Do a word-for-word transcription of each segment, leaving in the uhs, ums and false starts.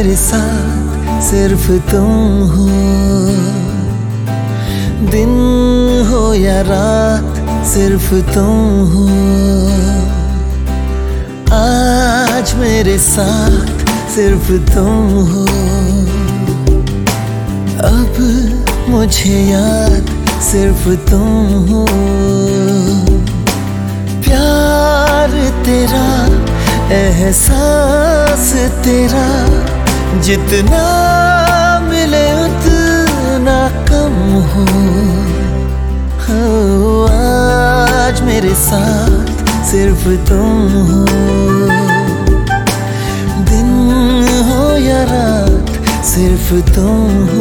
मेरे साथ सिर्फ तुम हो, दिन हो या रात सिर्फ तुम हो। आज मेरे साथ सिर्फ तुम हो, अब मुझे याद सिर्फ तुम हो। प्यार तेरा, एहसास तेरा, जितना मिले उतना कम हो। हो आज मेरे साथ सिर्फ तुम हो, दिन हो या रात सिर्फ तुम हो।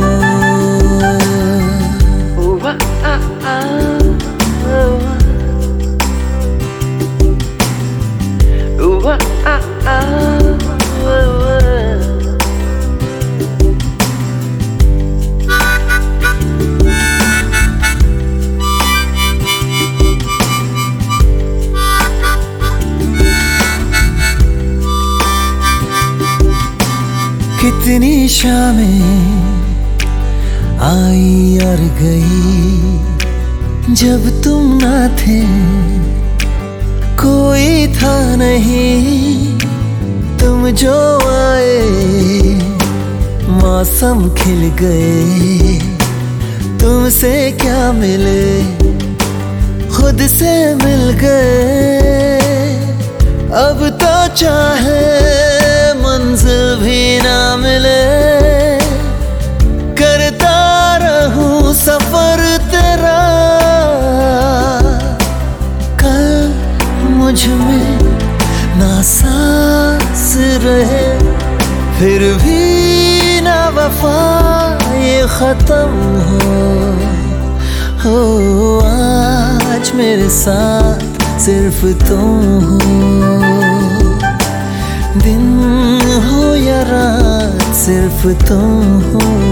कितनी शामें आई और गई, जब तुम ना थे कोई था नहीं। तुम जो आए मौसम खिल गए, तुमसे क्या मिले खुद से मिल गए। अब तो चाहे मंजिल भी ना मिले, करता रहूं सफर तेरा। कल मुझ में ना सांस रहे, फिर भी ना वफा ये खत्म हो। हो आज मेरे साथ सिर्फ तुम हो, दिन हो या रात सिर्फ तुम हो।